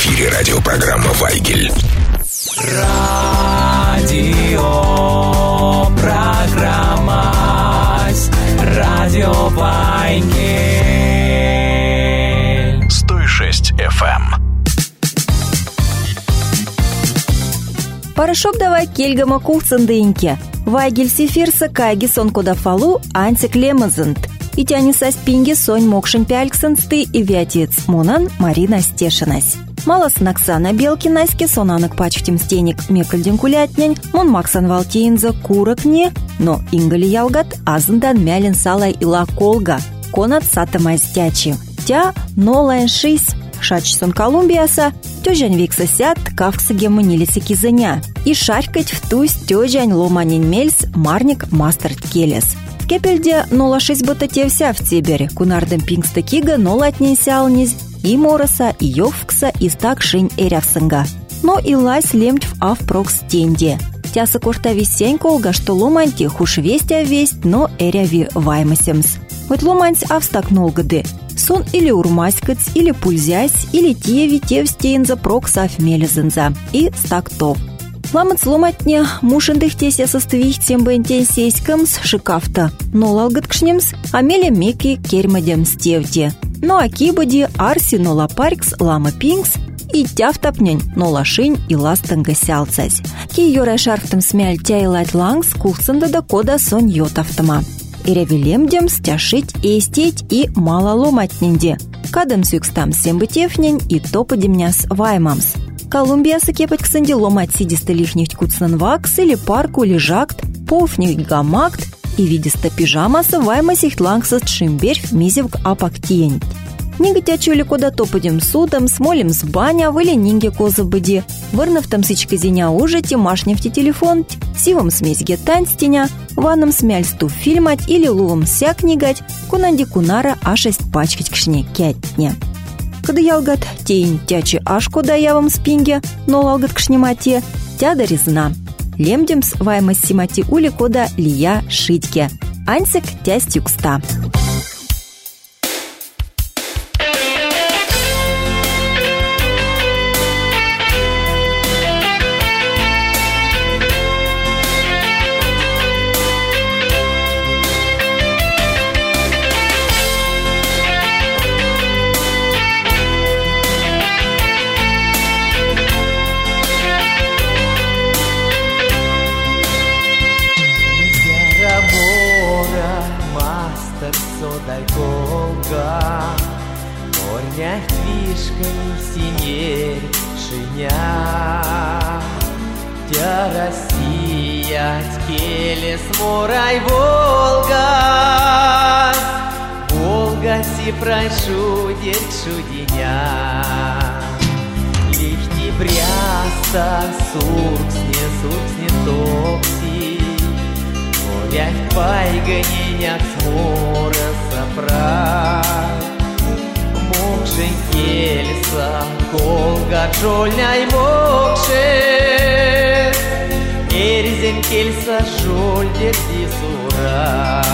эфире радиопрограмма «Вайгель». Радиопрограмма «Радио Вайгель». 106 FM. Парашоп давай кельгама кухцандыньке. Вайгель сефирса кайги сон кодафалу антик лемазант. И тяни саспинги сонь мокшин пяльксансты и вятец мунан Марина Стешинась. Малас Наксана Белкинаське сонанок пачтим стеник мекальдин кулятнянь, мон Максан Валтеинза куракне, но ингали ялгат азандан мялин салай ила колга, конат сатамайстячи. Тя нолайн шись, шачсон Колумбияса, тёжань викса сят, кавкса гемонилисы кизаня, и шарькать в тусь тёжань ломанин мельс марник мастерт келес. В кепельде 06 ботате вся в цибере, кунардем пингста кига нолатнин сялниз, и мороса, и йовкса, и стак шинь эрявсынга. Но и лась лемть в авпрокс тенде. Тяса корта висень колга, что ломанти хуш вестя весть, но эряви ваймасемс. Вот ломанть австак нолгады. Сон или урмаськац, или пульзясь, или тievi тевстейнза проксав мелезенза. И стак топ. Ламац ломатне мушендых теся составих тем бентень сеськамс шикафта. Но лалгаткшнемс, а меле меки кермадем стевде. Но акибади арси нола парикс лама пинкс и тяфтапнянь нола шинь и ластанга сялцась. Ки йора шарфтам смяль тяйлать лангс кухсанда да кода сон йотавтама. И ревелемдем стяшить эстеть и мало ломатненде. Кадам сюкстам сембытевнянь и топадемняс ваймамс. Колумбияса кепать ксанди ломать сидисты лихнють куцнан вакс или парку или жакт, пофнють гамакт, и видиста пижамаса ваймасих лангсаст шимберь мизевк апактиень. Нига тячули кода топадем судом, смолим с баня, выли нинге коза быди, вырнав там сычка зеня ужати, машневти телефон, сивом смесьге танстеня, ванном смяльсту фильмать или лувом сякнигать, кунанди кунара ашесть пачкать кшне кятня. Когда ялгат тень тячи аш кода явам спинге, но лалгат кшнемате, тяда резна. Лемдемс ваймас симати ули кода лия шитьке. Ансик тястюкста. Россия, келес, морай, Волга, Волга си пройшу дня. Лихти бряста, сурксне топси, горять пайганяк смора сопрать. Мокшень келеса, колга джольняй мокшень, Эрзен кельса жольдер дисура.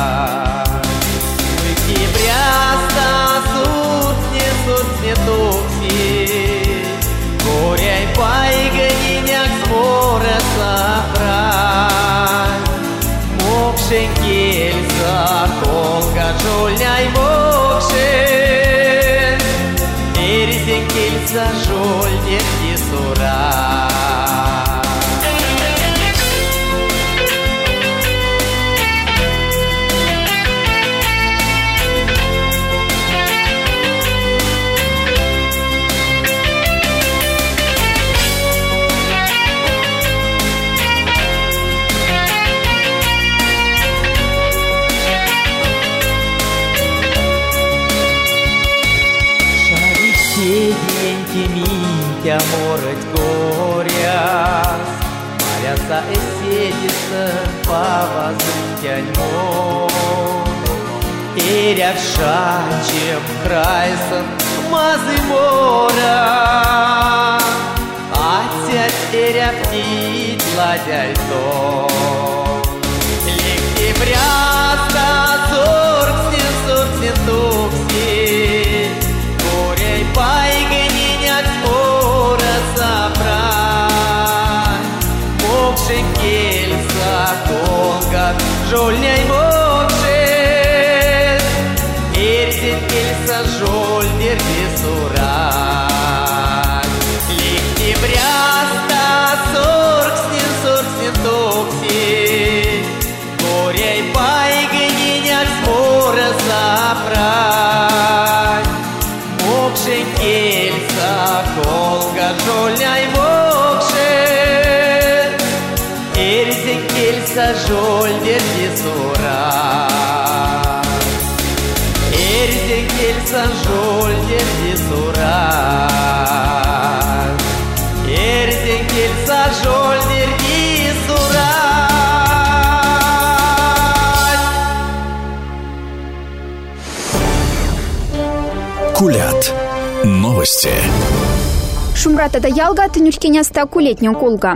Выки бряста, сурцне токси, горяй пайганяк смора сопрать. Мокшень кельса, колга джольняй мокшень, Эрзен кельса жольдер дисура. Митя морать горяс, Маряса эседиса повозытянь мор. Эрявшачем крайсан мазы мора, Атять эрявтит ладяль тон. Легкий бряста, сурксне тукси, горей пайганяк смор. жольняй мокшет, эрзен келса жольдер десурак. Ликтебряста соркснен токси, горяй пайгниняк смора запрать. Мокшен келса колга жольняй мокшет, эрзен келса жольдер десурак. Эрзен келса жольдер десурак. Эрзен келса жольдер десурак. Кулят. Новости. Шумратада ялга тынюшкеняста кулетнен колга.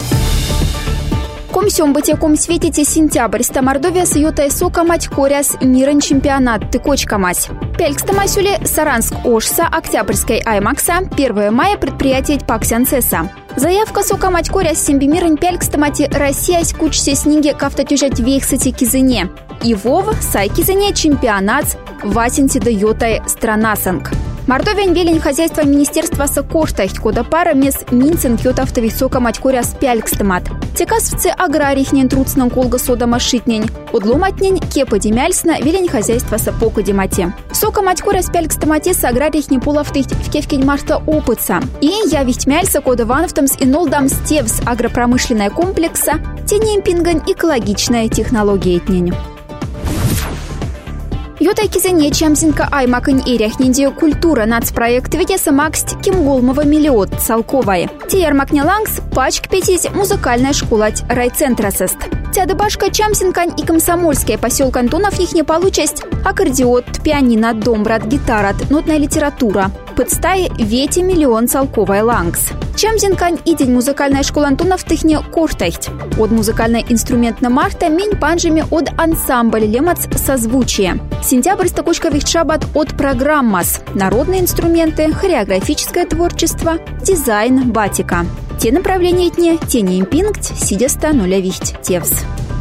Комсем бытеком светите сентябрь, ста Мордовия с ютай сока мать коряс мирен чемпионат тыкочка мась. Пелькстамасюле Саранск Ошса, Октябрьской Аймакса, 1 мая предприятие Паксянцеса. Заявка сока мать коряс симбимирен пелькстамати Россия скучсе снеге кафтатюжать вейхсати кизыне. И вов сай кизыне чемпионат васенти да ютай странасанг. Мордовия велень хозяйства министерства сокоштахт, кода пара мес минцинг йотавтови сока мать коряс пелькстамат. Текасовцы аграрихнен труцнан колга сода машитнень. Удломатнень кепа демяльсна велень хозяйства сапока демате. Сока мать коряс пелькстамате с аграрихни пулавтых в кевкень марта опытса. И я вихть мяльса кода вановтамс и нолдам стевс агропромышленная комплекса, тенем пингань экологичная технология этнень. Ютай кизене чамзинка аймакын эряхненде культура нацпроект ведеса макст кимголмова миллиот салковай. Тияр макнялангс пачк петись музыкальная школать райцентрасест. Тядыбашка чамзинкань и комсомольская поселка Антонов их не получасть аккордеот, пианино, домбрат, гитарат, нотная литература. Подстай вети миллион салковай лангс. Чамзинкань и день музыкальная школа Антонов тыхне коштахть. От музыкальной инструментна марта мень панжами от ансамбль лемац созвучие. Сентябрь стакочковых шабат от программас. Народные инструменты, хореографическое творчество, дизайн, батика. Те направления этне, те не импингть, сидеста нуля вихть тевс.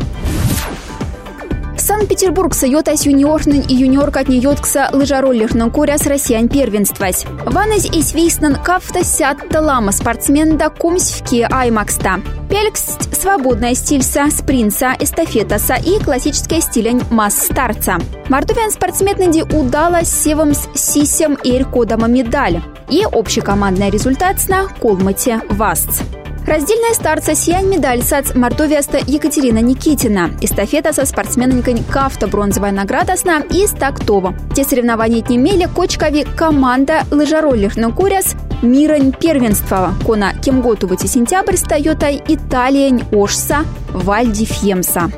Санкт-Петербург сойотась юниорнен и юниорка от нейоткса лыжароллернен коряс россиян первенствась. Ванез и свейснен кафта сятта лама спортсмен да комсвки аймакста. Пелькст свободная стильса, спринца, эстафетаса и классическая стилень масс-старца. Мордовиан спортсменненди удала севом с сисем и кодама медаль. И общекомандный результат сна колмате вастц. Раздельная старца сиянь медаль сац Мордовиаста Екатерина Никитина. Эстафета со спортсменникой кафта бронзовая награда сна и стактова. Те соревнования отнемели кочкови команда лыжароллерный куряс мирань первенства. Кона кемготувати сентябрь стаётай Италиянь Ошса Вальди Фьемса.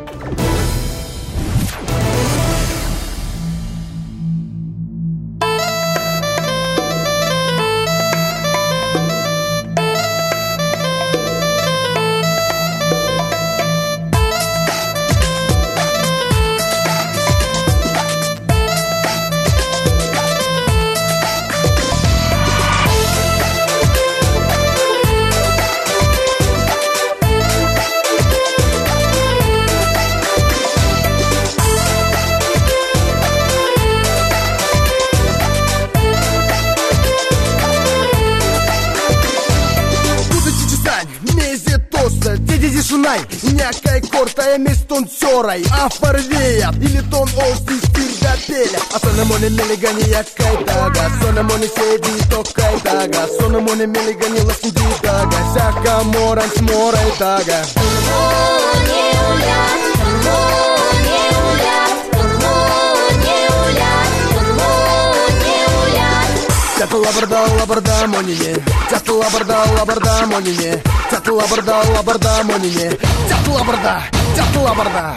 Някай корта местон сёрай, а фарвеят или тон олси стирда пеля. А сонамоне мелигани якай тага, сонамоне седи токай тага, сонамоне мелигани ласниди тага, сяка моран сморай тага. Тяты лабарда монине, тяты лабарда монине, тяты лабарда монине, тяты лабарда.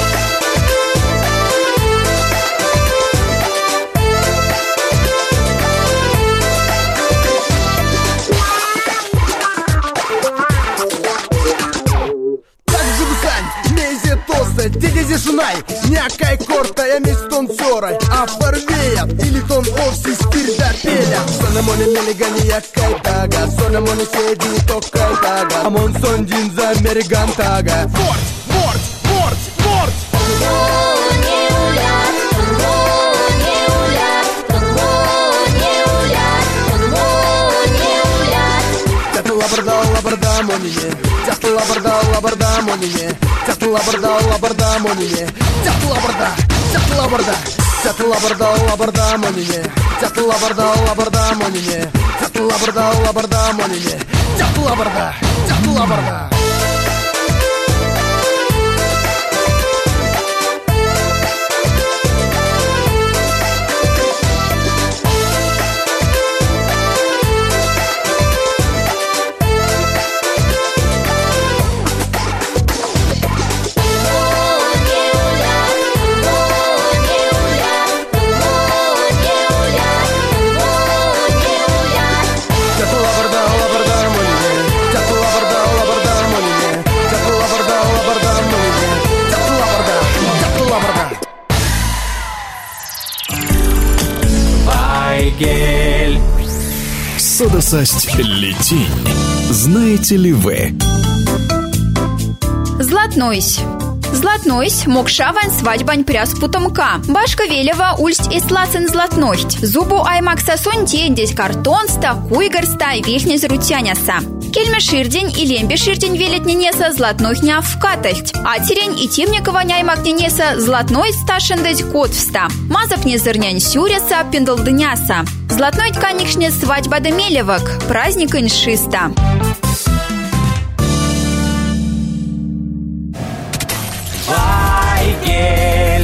Дедези шунай, някай корта я местон сёрай, а фарвеят или тон овси стирда пеля. Сонамоне мелигани якай тага, сонамоне седи токай тага, амон сондин за мериган тага. Борт! Лабарда монине, тяхта лабарда монине, тяхта лабарда монине, тяхта лабарда монине, тяхта лабарда монине, тяхта лабарда монине, тяхта лабарда. Вайгель. Содосасть летень. Знаете ли вы? Златнойсь. Златнойсь, мокшаван свадьбань пряс путомка. Башка велева ульсть и слацен златнойсть. Зубу аймакса сонте, здесь картон, ста, куйгарста, вихне зрутяняса. Кельме ширдень и лембе ширдень велет ненеса златнойх не вкатать. А терень и темникова няймак ненеса златной сташендать кот вста. Мазов не зырнянь сюреса, пиндалдыняса. Златной тканихшне свадьба демелевок, праздник иншиста. Вайгель.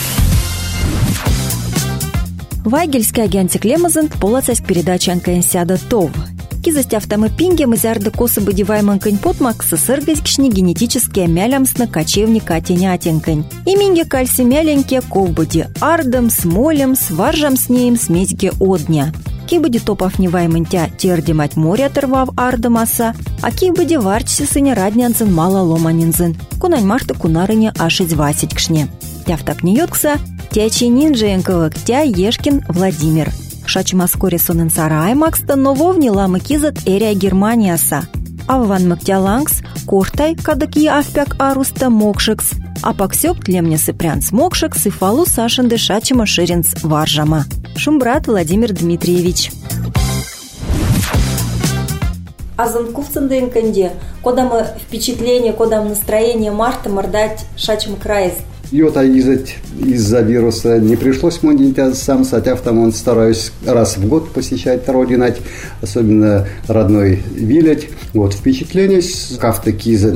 Вайгельский агентик Лемазент полацась передача Анкаенсиада ТОВ. Кизость автомы пинге мазярды косы бодивайман кань потмак сысыргась кшни генетически мялямсна кочевника тенятенкань. И минге кальси мяленьке ковбоди ардом, смолем, сваржам с неем сметьге одня. Кибоди топав неваймантя тердимать море оторвав ардомаса, а кибоди варчси сыне раднянзен мало ломанинзен. Кунань марта кунарыне ашить васить кшне. Тяв не йоткса, тячи нинджеенковок тя Ешкин Владимир. Шачмаскоре сонен сарай макста нововни ламы кизат эрия Германияса. Авван мактялангс, кортай кадыки авпяк аруста мокшекс, а паксёк тлемне сыпрянс мокшекс и фалу сашенды шачима ширинс варжама. Шумбрат Владимир Дмитриевич. Азанкувцандын канде, кодам впечатление, кодам настроение марта мордать шачим краис. Йота из-за вируса не пришлось мундить сам, хотя там он стараюсь раз в год посещать родинать, особенно родной Вилять. Вот впечатление с кафта киза,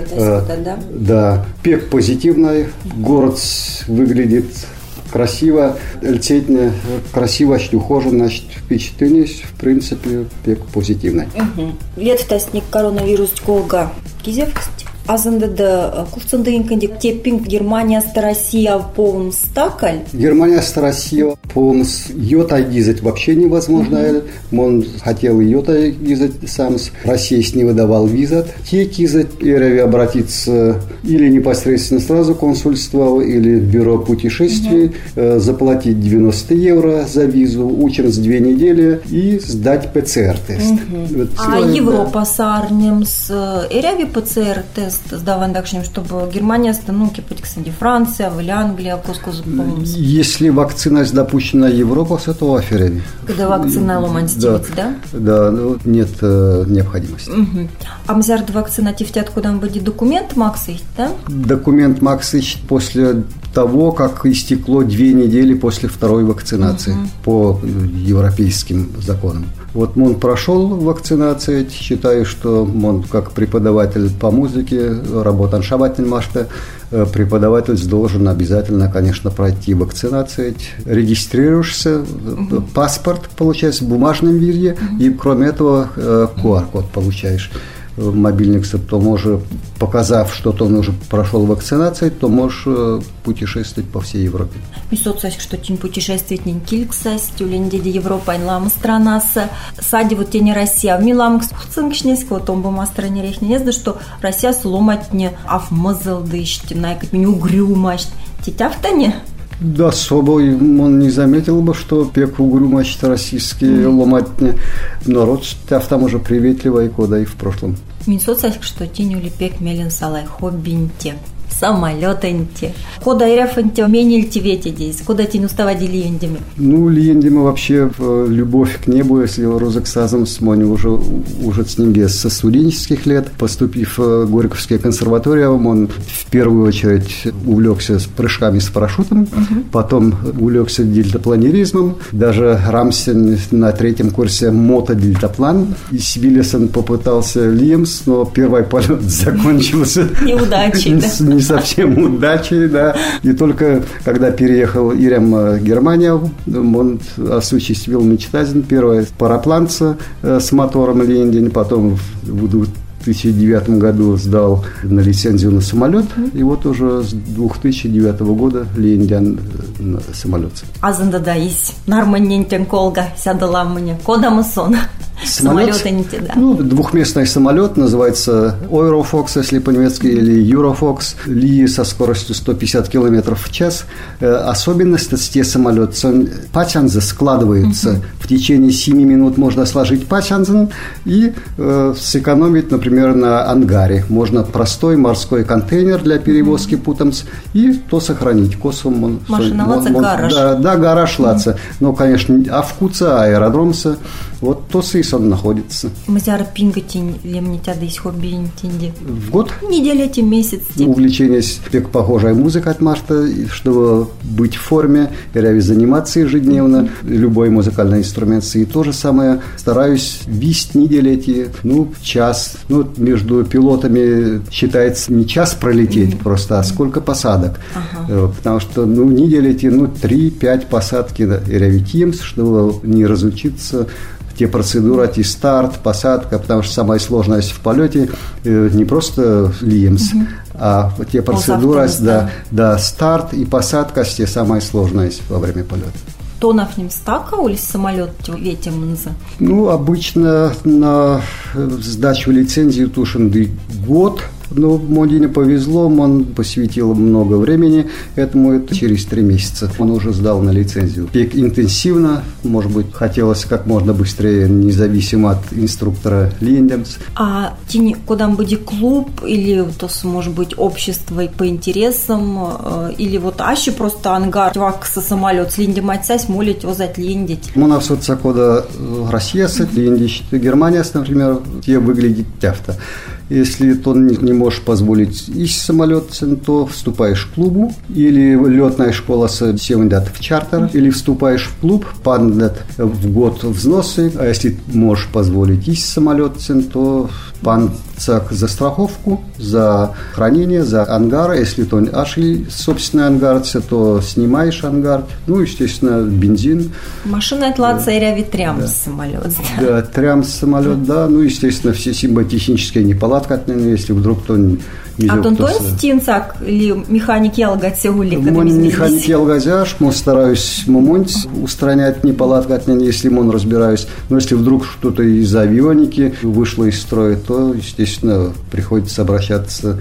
да. Да, пек позитивный, город выглядит красиво, льтетня, красиво, ухожен, значит, впечатление, в принципе, пек позитивный. Лет втасник коронавирус колга кизевкость. Азанда кувцандын канде теппинг Германия с Россия полн стакаль. Германия с Россия полн йота гизать вообще невозможно. Он хотел йота гизать сам. Россия с не выдавал визат. Те гизать и обратиться или непосредственно сразу консульство, или в бюро путешествий, заплатить 90 евро за визу, учиться 2 недели и сдать ПЦР-тест. Вот, а Европа с Арнем с Эряви ПЦР-тест сдаван такшим, чтобы Германия стануки путь к Франция, в Англия, кускус. Если вакцина допущена Европа, с этого аферами. Когда вакцина ломанстивит, да? Да, ну, нет необходимости. А мзярд вакцина тифтят, куда будет документ Максыч, да? Документ Максыч после того, как истекло 2 недели после второй вакцинации по европейским законам. Вот он прошел вакцинацию, считаю, что он как преподаватель по музыке, работан шабатин машта, преподаватель должен обязательно, конечно, пройти вакцинацию, регистрируешься, паспорт получается в бумажном виде, и кроме этого QR-код получаешь. Мобильник, то можешь, показав, что он уже прошел вакцинацию, то можешь путешествовать по всей Европе. Мисоцась, что тень путешествовать не кильксась, тюлень деди Европа, инлам страна сади вот тень Россия. В Милам ксуцинкшнеского томба мастера не рехне, не знаю, что Россия сломать не афмазал дышти, найкать не угрюмасть. Тетя-втане? Да, собой он не заметил бы, что пек угрюмасть российские ломатни. Народ там уже приветливый, куда и в прошлом. Минсоцах, что тень ули пек мелен салай хоббинте. самолетенте. Кода эрефенте умение льтивети здесь, куда тень уставади лиендими. Ну, лиендими вообще любовь к небу, если розексазом с Мони уже с ним со студенческих лет. Поступив в Горьковский консерваториум, он в первую очередь увлекся прыжками с парашютом, потом увлекся дельтапланеризмом. Даже Рамсен на 3-м курсе мотодельтаплан. И Виллисон попытался Лиемс, но первый полет закончился неудачей, да? Не совсем удачей, да. И только когда переехал Ирем в Германию, он осуществил мечту. Первое парапланца с мотором Лиендин, потом в 2009 году сдал на лицензию на самолет, и вот уже с 2009 года Лиендин на самолет. Азанда да есть нормальненький колга сядала мне кодамусон. Самолет, да. Ну, двухместный самолет, называется Eurofox, если по-немецки, или Eurofox, Ли со скоростью 150 км в час. Особенность этого самолета, патянзы складывается. В течение 7 минут можно сложить патянзен и сэкономить, например, на ангаре. Можно простой морской контейнер для перевозки путамс и то сохранить. Косом машина лаца гараж. Да, гараж лаца. Но, конечно, авкуца, аэродромса. Вот то он находится. Мазяра пингатень лемнитя да из хобби интенди. В год? Неделя, эти месяц. Увлечение пек похожая музыка от Марта, чтобы быть в форме, и заниматься ежедневно, любой музыкальный инструмент. И то же самое стараюсь вести недели эти, час. Между пилотами считается не час пролететь просто, а сколько посадок. Потому что, недели эти, 3-5 посадки ревитимс, чтобы не разучиться те процедуры, старт, посадка, потому что самая сложность в полете не просто Лиемс, а те процедуры, старт и посадка, те самая сложность во время полета. То на ним стакаулись самолет ветимнза? Обычно на сдачу лицензии тушен год. Но Модине повезло, он посвятил много времени этому, это через 3 месяца. Он уже сдал на лицензию. Пек интенсивно, может быть, хотелось как можно быстрее, независимо от инструктора Лиендемс. А тени куда будет клуб или то, может быть, общество по интересам, или вот аще просто ангар, вакса самолет с Лиендем отцась молить возать Лиендить? У нас вот закода Россия с Лиендич, Германия, например, те выглядит тяфта. Если ты не можешь позволить из самолета, то вступаешь в клубу, или летная школа севндат в чартер, или вступаешь в клуб, пандат в год взносы, а если можешь позволить из самолета, то панцак за страховку, за хранение, за ангар. Если то ашли собственный ангар, то снимаешь ангар. Естественно, бензин. Машина отладца и ряви трямс самолет. Да, трямс самолет, да. Естественно, все симботехнические неполадки, если вдруг кто не А тон стинцак или механик ялгать сегули? Механик ялгазяш, стараюсь устранять неполадки, если он разбираюсь. Но если вдруг что-то из авионики вышло из строя, то, естественно, приходится обращаться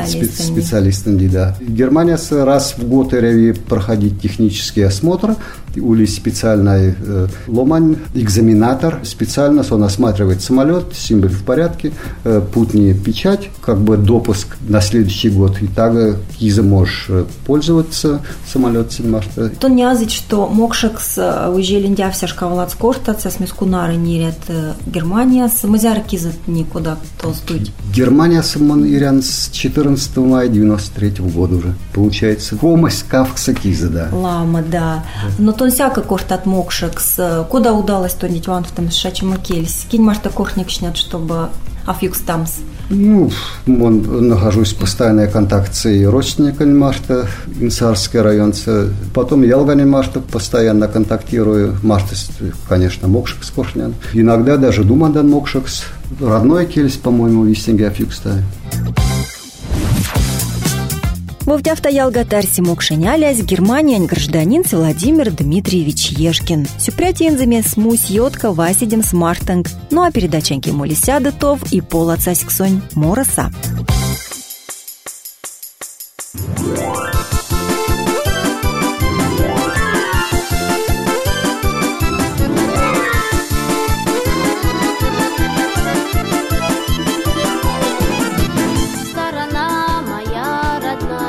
с специалистами. Да. Германия раз в год проходить технический осмотр, или специальный ломань, экзаменатор, специально он осматривает самолет, символ в порядке, путная печать, допуск на следующий год. И так киза можешь пользоваться самолетом. То не азить, что мокшекс уезжали вся шкавалат скортаться, с мискунары нерят Германия, с мазяр киза никуда толстуть. Германия самон ирян с 14 мая 93 года уже. Получается, комась кавкса киза, да. Лама, да. Но то всяко корт от мокшекс. Куда удалось то нить ван в том шачем кельс? Кинь марта кортник снят, чтобы афюкс тамс. Нахожусь в постоянной контакте с родственниками Марта, Инсарский район. Потом Ялгани Марта постоянно контактирую. Марта, конечно, Мокшекс кошнян. Иногда даже Думандан Мокшекс. Родной кельс, по-моему, вистинге афюкста. Вовдявта ялгатарси мокшенялясь Германия гражданин Владимир Дмитриевич Ешкин. Сюпрятинзами смусь йотка васидем смартанг. А передачанки молисяда тов и пола цаськсонь мороса. Сторона моя родная.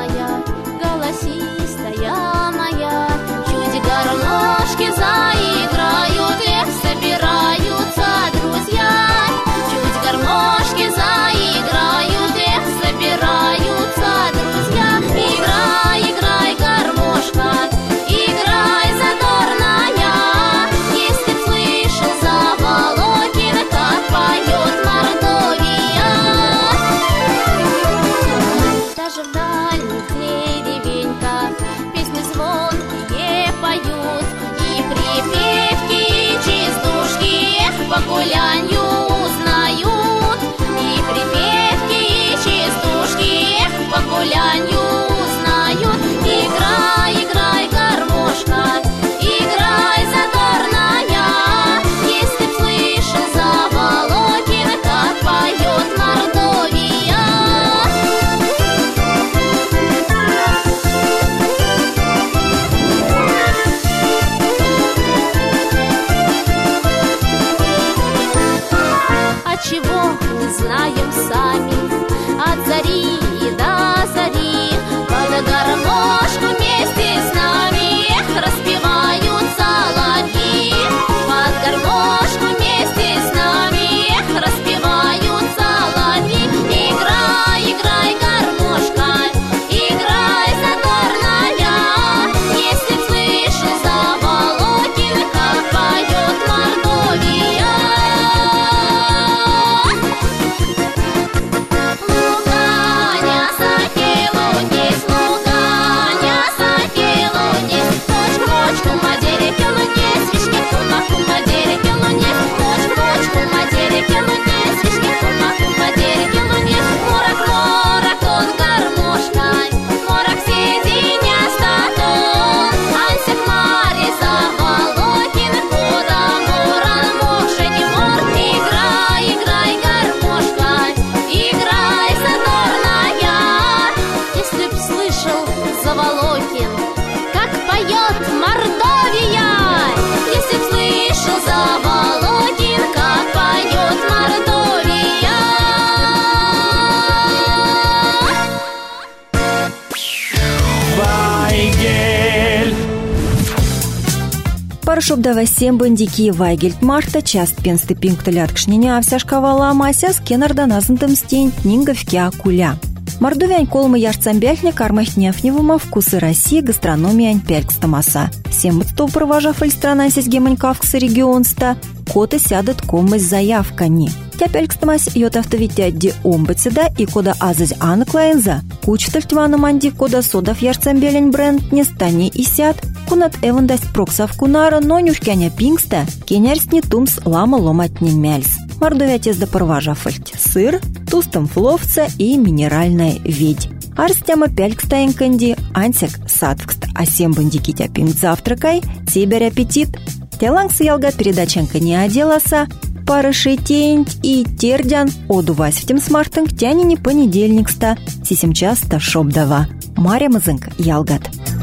шобдава сембандики Вайгельт Марта част пенсты пинкталят кшненя авсяшкавала амася с кенарданазантым стень нинговкя куля. Мордовянь колмы ярцамбяльня кармахневневыма вкусы России гастрономиянь пялькстамаса. Всем отстов провожа фальстранасись геманькавкса регионста, коты сядут коммы с заявкани. Тя пялькстамас йот автовитядди омбацеда и кода азазь анаклаенза, кучтальтвана манди кода содав ярцамбялень бренд не стани и сяд, кунат эвандасть проксав кунара, но нюшкяня пингста, кенярстни тумс лама ломатнин мяльс. Мордовятец да провожа фальть сыр, тустом фловца и минеральная ведь. Арстяма пялькстаенканди, ансяк садвкст, а сембандики тя пинг завтракай, тебер аппетит. Телангс ялгат передачанка не оделаса, парыши тень и тердян, одувась в тем смартанг тянини понедельникста, сисем часто шобдава. Мария Мазынка ялгат.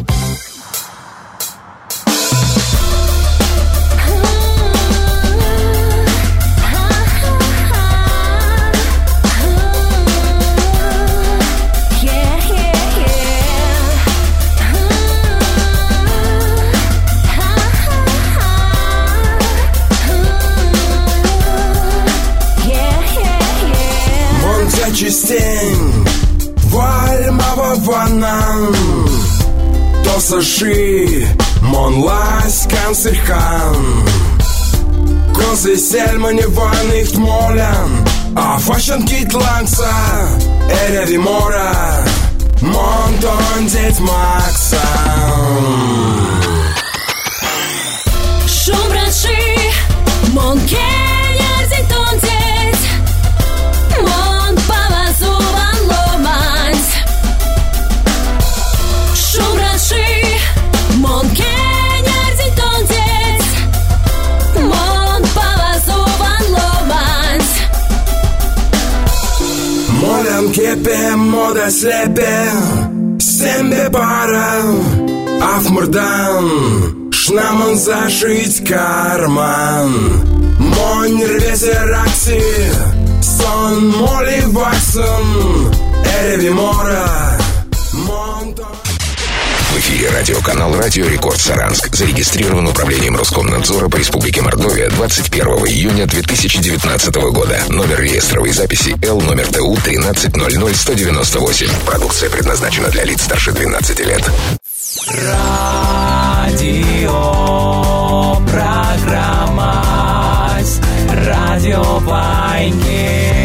Частень вальмава ванан Тосаши монлась канцерхан Козы сельмани ванных молян А фашен китланца Эреви мора Монтон деть Макса Шумбранши Монке ярзитон деть Мон павазуван ломанс Шумбранши Монке ярзитон деть Мон павазуван ломанс Молям кепе мода слепе Сембе пара Афмурдан Шнаман зашить карман Монь рвезе ракси Сон моли ваксон Эреви мора Монтон. В эфире радиоканал «Радио Рекорд Саранск». Зарегистрирован управлением Роскомнадзора по Республике Мордовия 21 июня 2019 года. Номер реестровой записи Л номер ТУ 1300198. Продукция предназначена для лиц старше 12 лет. Радио программа Радио Вайнгель.